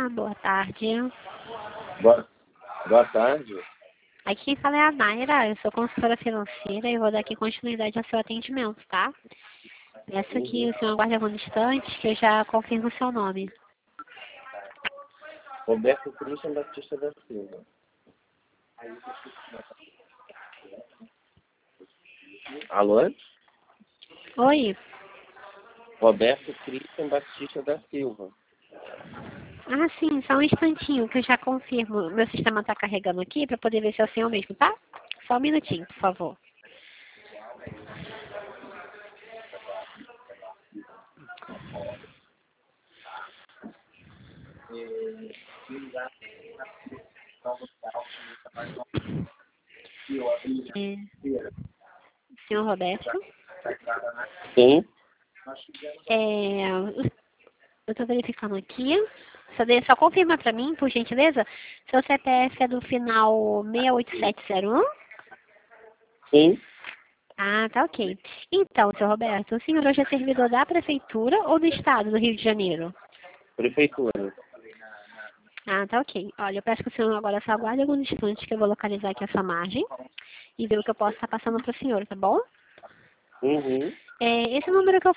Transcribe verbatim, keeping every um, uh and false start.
boa tarde. Boa, boa tarde. Aqui quem fala é a Mayra, eu sou consultora financeira e vou dar aqui continuidade ao seu atendimento, tá? Peço que o senhor aguarde algum instante que eu já confirmo o seu nome. Roberto Christian Batista da Silva. Alô? Oi? Roberto Christian Batista da Silva. Ah, sim, só um instantinho que eu já confirmo. Meu sistema está carregando aqui para poder ver se é o senhor mesmo, tá? Só um minutinho, por favor. É, senhor Roberto? Sim. É, eu estou verificando aqui. Só, de, só confirma para mim, por gentileza, seu C P F é do final seis oito sete zero um? Sim. Ah, tá ok. Então, seu Roberto, o senhor hoje é servidor da Prefeitura ou do Estado do Rio de Janeiro? Prefeitura. Ah, tá ok. Olha, eu peço que o senhor agora só aguarde alguns instantes que eu vou localizar aqui essa margem e ver o que eu posso estar passando para o senhor, tá bom? Uhum. É, esse número que eu